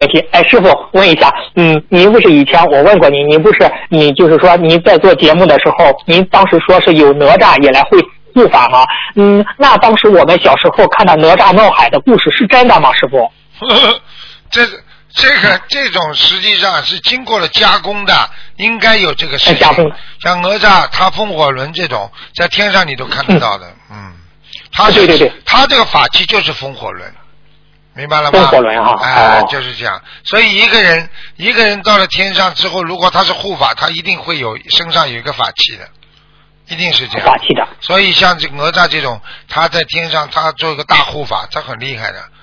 题。哎，师傅问一下，您不是以前我问过您，你就是说您在做节目的时候，您当时说是有哪吒也来会护法吗？那当时我们小时候看到哪吒闹海的故事是真的吗，师傅？ 这种实际上是经过了加工的，应该有这个事情。 加工。 像哪吒他风火轮这种，在天上你都看得到的， 对， 他这个法器就是风火轮。明白了吗？ 风火轮哈， 就是这样。所以一个人到了天上之后，如果他是护法，他一定会身上有一个法器的，一定是这样。 法器的。 所以像这个哪吒这种，他在天上他做一个大护法，他很厉害的。